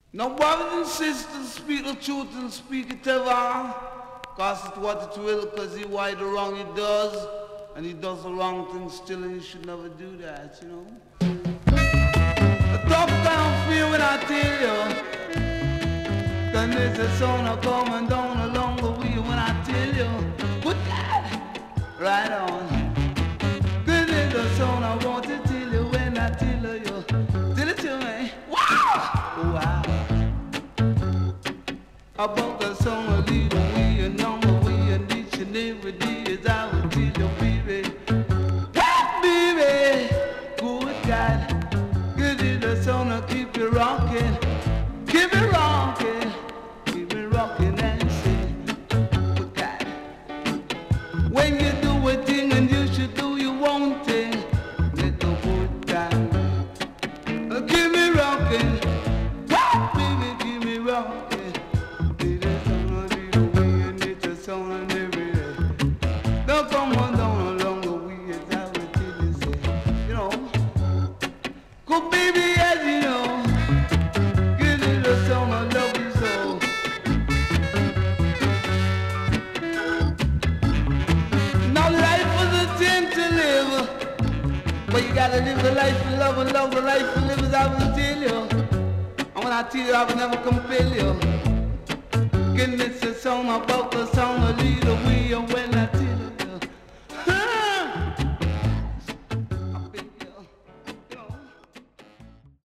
Now brothers and sisters, speak the truth and speak it ever. Cause it's what it will, cause he why the wrong he does, and he does the wrong thing still, and you should never do that, you know. A tough kind feel when I tell you, then there's a sun coming down along the way when I tell you, put that right on. Then there's a sun I want to tell you when I tell you, tell it to me, wow, wow. About the song I lead away and on the way and each and every day as I will tell you, baby. Hey, baby, good God, good is the song I keep you rocking, keep it rocking, keep it rocking and sing. Good God, when you do a thing and you should do your own thing, little good God, keep me rocking, hey, baby, keep me rocking. You gotta live the life you love and love the life you live as I will tell you. And when I tell you I will never compel you. Goodness is song about the